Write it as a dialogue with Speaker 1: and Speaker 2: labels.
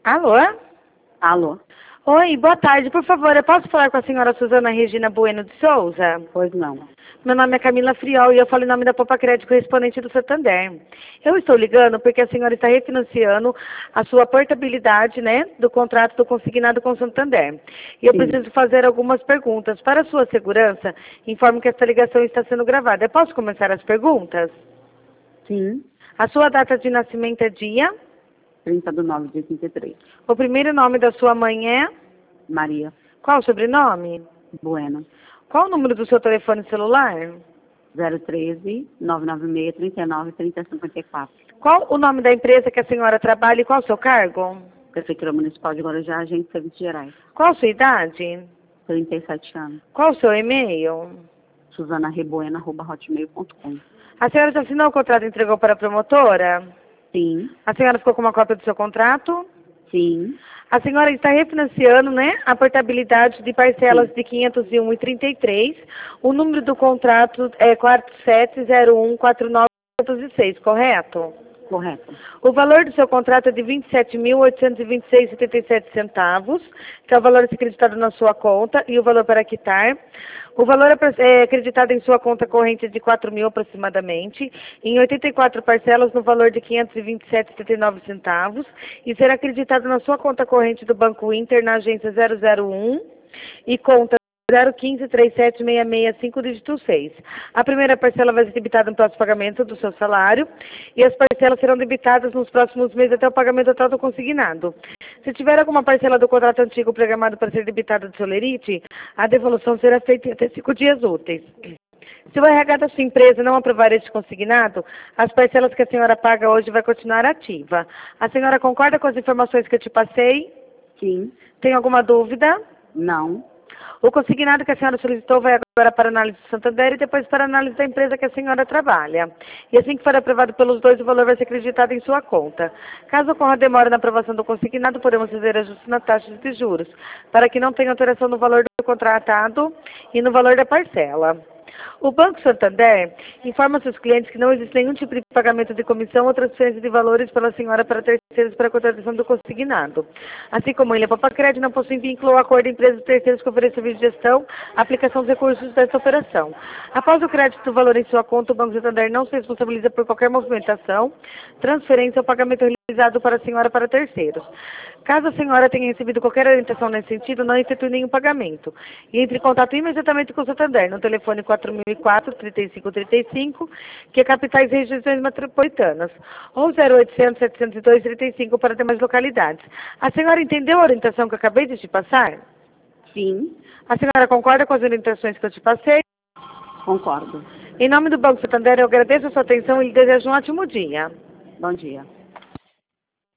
Speaker 1: Alô?
Speaker 2: Alô?
Speaker 1: Oi, boa tarde. Por favor, eu posso falar com a senhora Suzana Regina Bueno de Souza?
Speaker 2: Pois não.
Speaker 1: Meu nome é Camila Friol e eu falo em nome da Popa Crédito correspondente do Santander. Eu estou ligando porque a senhora está refinanciando a sua portabilidade, né, do contrato do consignado com o Santander. E eu
Speaker 2: Sim.
Speaker 1: preciso fazer algumas perguntas. Para a sua segurança, informo que esta ligação está sendo gravada. Eu posso começar as perguntas?
Speaker 2: Sim.
Speaker 1: A sua data de nascimento é dia?
Speaker 2: 30/9/83.
Speaker 1: O primeiro nome da sua mãe é?
Speaker 2: Maria
Speaker 1: Qual o sobrenome?
Speaker 2: Bueno.
Speaker 1: Qual o número do seu telefone celular?
Speaker 2: 013-996-39-3054.
Speaker 1: Qual o nome da empresa que a senhora trabalha e qual o seu cargo?
Speaker 2: Prefeitura Municipal de Guarujá, Agente de Serviços Gerais.
Speaker 1: Qual a sua idade?
Speaker 2: 37 anos.
Speaker 1: Qual o seu e-mail?
Speaker 2: SuzanaRebuena@hotmail.com.
Speaker 1: A senhora já assinou o contrato e entregou para a promotora?
Speaker 2: Sim.
Speaker 1: A senhora ficou com uma cópia do seu contrato?
Speaker 2: Sim.
Speaker 1: A senhora está refinanciando, né, a portabilidade de parcelas de 501,33. O número do contrato é 47014906, correto?
Speaker 2: Correto.
Speaker 1: O valor do seu contrato é de R$ 27.826,77 que é o valor a ser acreditado na sua conta, e o valor para quitar. O valor é acreditado em sua conta corrente de R$ 4.000 aproximadamente, em 84 parcelas no valor de R$ 527,79, e será acreditado na sua conta corrente do Banco Inter, na agência 001, e conta 0153766, dígito 6. A primeira parcela vai ser debitada no próximo pagamento do seu salário, e as parcelas serão debitadas nos próximos meses até o pagamento total do consignado. Se tiver alguma parcela do contrato antigo programado para ser debitada do seu lerite, a devolução será feita em até 5 dias úteis. Se o RH da sua empresa não aprovar este consignado, as parcelas que a senhora paga hoje vai continuar ativa. A senhora concorda com as informações que eu te passei?
Speaker 2: Sim.
Speaker 1: Tem alguma dúvida?
Speaker 2: Não.
Speaker 1: O consignado que a senhora solicitou vai agora para análise do Santander e depois para análise da empresa que a senhora trabalha. E assim que for aprovado pelos dois, o valor vai ser acreditado em sua conta. Caso ocorra demora na aprovação do consignado, podemos fazer ajustes na taxa de juros, para que não tenha alteração no valor do contratado e no valor da parcela. O Banco Santander informa seus clientes que não existe nenhum tipo de pagamento de comissão ou transferência de valores pela senhora para terceiros para a contratação do consignado. Assim como ele, a Popa Crédito não possui vínculo ou acordo de empresas e terceiros que oferecem serviço de gestão, aplicação dos recursos desta operação. Após o crédito do valor em sua conta, o Banco Santander não se responsabiliza por qualquer movimentação, transferência ou pagamento realizado para a senhora para terceiros. Caso a senhora tenha recebido qualquer orientação nesse sentido, não efetue nenhum pagamento. E entre em contato imediatamente com o Santander, no telefone 4004-3535, que é capitais e regiões metropolitanas, ou 0800-702-35 para demais localidades. A senhora entendeu a orientação que eu acabei de te passar?
Speaker 2: Sim.
Speaker 1: A senhora concorda com as orientações que eu te passei?
Speaker 2: Concordo.
Speaker 1: Em nome do Banco Santander, eu agradeço a sua atenção e lhe desejo um ótimo dia.
Speaker 2: Bom dia.